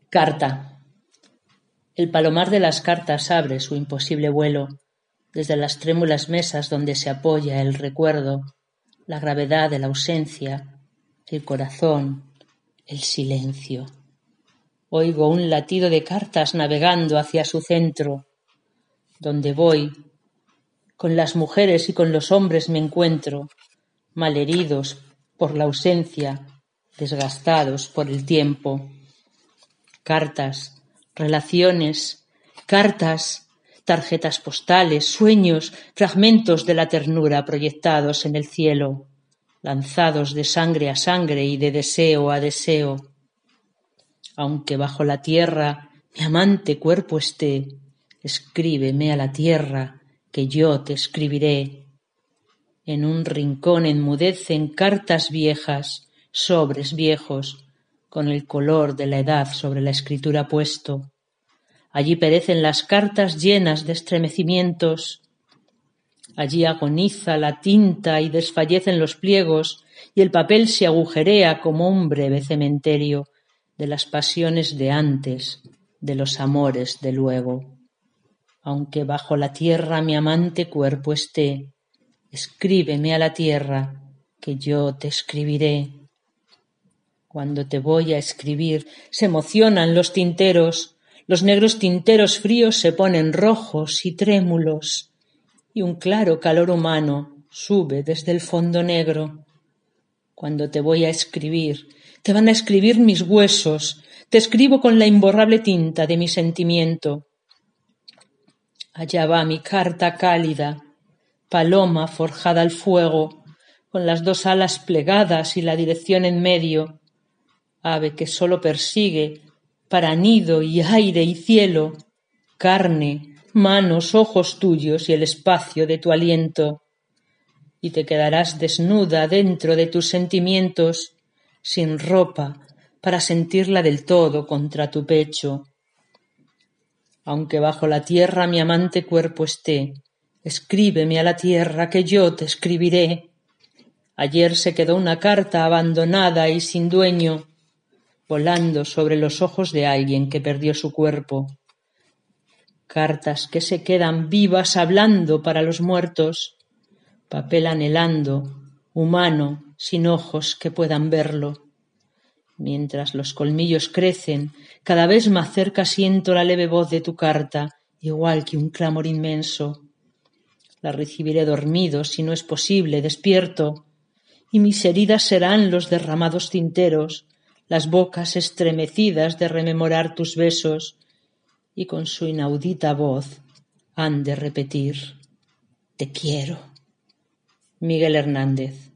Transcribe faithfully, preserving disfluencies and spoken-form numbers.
Carta. El palomar de las cartas abre su imposible vuelo desde las trémulas mesas donde se apoya el recuerdo, la gravedad de la ausencia, el corazón, el silencio. Oigo un latido de cartas navegando hacia su centro. Donde voy, con las mujeres y con los hombres me encuentro, malheridos por la ausencia, desgastados por el tiempo. Cartas, relaciones, cartas, tarjetas postales, sueños, fragmentos de la ternura proyectados en el cielo, lanzados de sangre a sangre y de deseo a deseo. Aunque bajo la tierra mi amante cuerpo esté, escríbeme a la tierra, que yo te escribiré. En un rincón enmudecen cartas viejas, sobres viejos, con el color de la edad sobre la escritura puesto. Allí perecen las cartas llenas de estremecimientos. Allí agoniza la tinta y desfallecen los pliegos, y el papel se agujerea como un breve cementerio de las pasiones de antes, de los amores de luego. Aunque bajo la tierra mi amante cuerpo esté, escríbeme a la tierra, que yo te escribiré. Cuando te voy a escribir, se emocionan los tinteros, los negros tinteros fríos se ponen rojos y trémulos, y un claro calor humano sube desde el fondo negro. Cuando te voy a escribir, te van a escribir mis huesos, te escribo con la imborrable tinta de mi sentimiento. Allá va mi carta cálida, paloma forjada al fuego, con las dos alas plegadas y la dirección en medio, ave que sólo persigue, para nido y aire y cielo, carne, manos, ojos tuyos y el espacio de tu aliento. Y te quedarás desnuda dentro de tus sentimientos, sin ropa, para sentirla del todo contra tu pecho. Aunque bajo la tierra mi amante cuerpo esté, escríbeme a la tierra, que yo te escribiré. Ayer se quedó una carta abandonada y sin dueño, volando sobre los ojos de alguien que perdió su cuerpo. Cartas que se quedan vivas hablando para los muertos, papel anhelando, humano, sin ojos que puedan verlo. Mientras los colmillos crecen, cada vez más cerca siento la leve voz de tu carta, igual que un clamor inmenso. La recibiré dormido, si no es posible, despierto, y mis heridas serán los derramados tinteros, las bocas estremecidas de rememorar tus besos, y con su inaudita voz han de repetir: te quiero. Miguel Hernández.